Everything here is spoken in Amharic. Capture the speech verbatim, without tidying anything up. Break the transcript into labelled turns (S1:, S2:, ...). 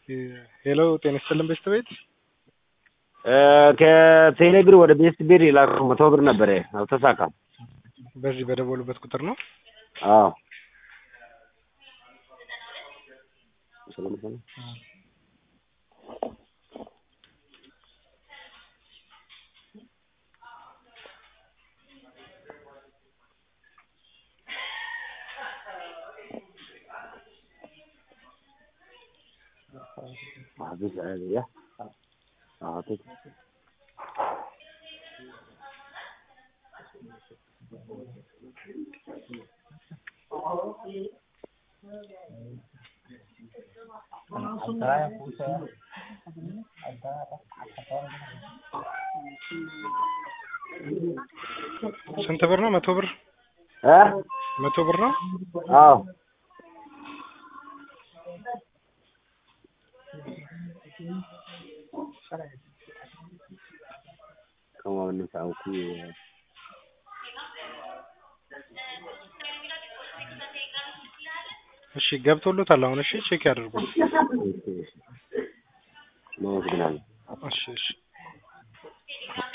S1: ሄሎ ጤና ይስጥልን ቤስት ቤት
S2: ከቴሌብር ወደ ቤስት ቤት ይላኩ መቶ ብር ነበር አልተሳካም።
S1: በዚህ በደወሉበት ቁጥር ነው?
S2: አዎ habis aja ya. Ah, oke.
S1: ስንት ብር ነው? መቶ ብር
S2: እ
S1: መቶ ብር ነው?
S2: አዎ como ንሳው ኩ
S1: እሺ ገብቶሎታል አሁን። እሺ ቼክ ያድርጉት።
S2: ነው ግን
S1: እሺ እሺ